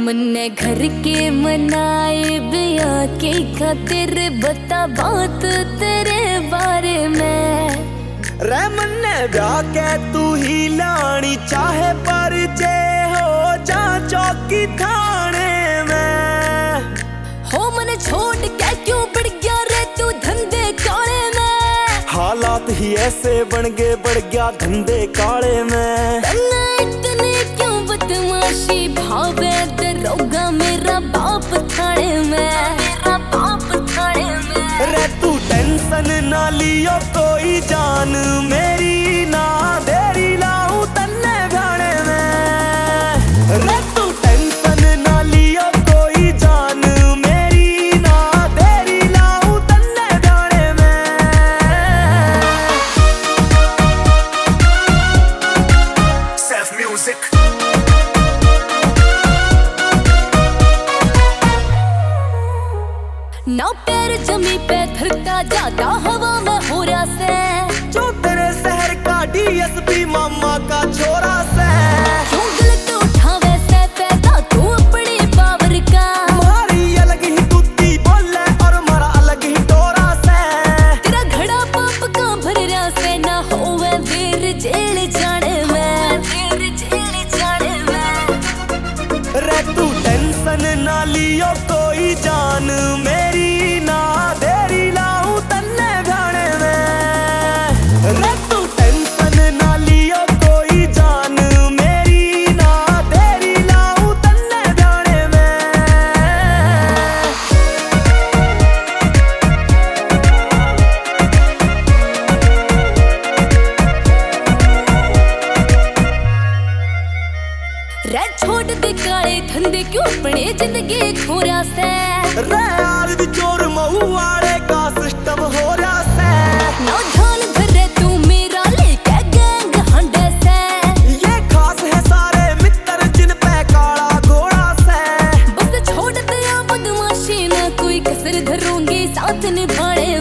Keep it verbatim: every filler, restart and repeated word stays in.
हमने घर के मनाए बिया के खातिर, बता बात तेरे बारे में। रे मन्ने ब्याह के तू ही लानी चाहे, पर जे हो जा चौकी थाने में। हो मन छोड़ के क्यों बढ़ गया रे तू धंधे काले में। हालात ही ऐसे बन गए, बढ़ गया धंधे काले में। इतने क्यों बदमाशी भावे, दरोगा मेरा बाप थाने में, मेरा बाप थाने में। रे तू टेंशन ना लियो कोई जान मेरी, ना देरी लाऊं तन्ने गाने में। रे तू टेंशन ना लियो कोई जान मेरी, ना देरी लाऊं तन्ने गाने में। Self music। ना पैर जमी पे धरता जाता हवा में हो रहा से, जो तेरे शहर का डीएसपी मामा का छोरा से। क्यों गलत उठावे से पैदा तू अपनी पावर का। हमारी अलग ही कुत्ती बोले और हमारा अलग ही टोरा से। तेरा घड़ा पाप का भर रहा से, ना होवे देर जेल जाने में, देर जेल जाने में। रे तू टेंशन ना लियो कोई जान मेरी, ना देरी लाऊं तन्ने गाने में। रे तू टेंशन ना लियो कोई जान मेरी, ना देरी लाऊं तन्ने गाने में। रे छोड़ दे काले धंधे क्यों अपने जिंदगी खोरा से। रे यार चोर महू वाले का सिस्टम हो रहा से। ना ध्यान धरे तू मेरा लेके गैंग हंडे से। ये खास है सारे मित्र जिन पे काला घोड़ा से। बस छोड़ दिया बदमाशी, ना कोई कसर धरूंगी साथ निभाने